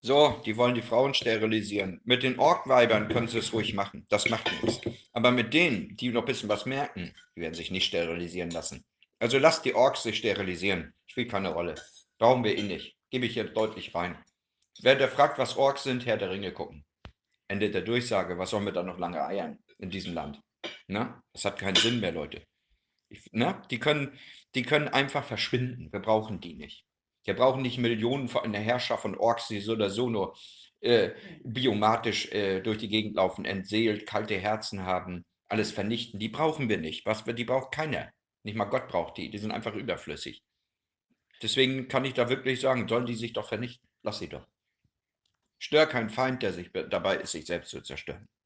So, die wollen die Frauen sterilisieren. Mit den Orkweibern können sie es ruhig machen. Das macht nichts. Aber mit denen, die noch ein bisschen was merken, die werden sich nicht sterilisieren lassen. Also lasst die Orks sich sterilisieren. Spielt keine Rolle. Brauchen wir eh nicht. Gebe ich jetzt deutlich rein. Wer der fragt, was Orks sind, Herr der Ringe gucken. Ende der Durchsage. Was sollen wir da noch lange eiern in diesem Land? Na? Das hat keinen Sinn mehr, Leute. Ne? Die können einfach verschwinden. Wir brauchen die nicht. Wir brauchen nicht Millionen von einer Herrschaft von Orks, die so oder so nur äh, biomatisch durch die Gegend laufen, entseelt, kalte Herzen haben, alles vernichten. Die brauchen wir nicht. Die braucht keiner. Nicht mal Gott braucht die. Die sind einfach überflüssig. Deswegen kann ich da wirklich sagen, sollen die sich doch vernichten. Lass sie doch. Stör keinen Feind, der sich dabei ist, sich selbst zu zerstören.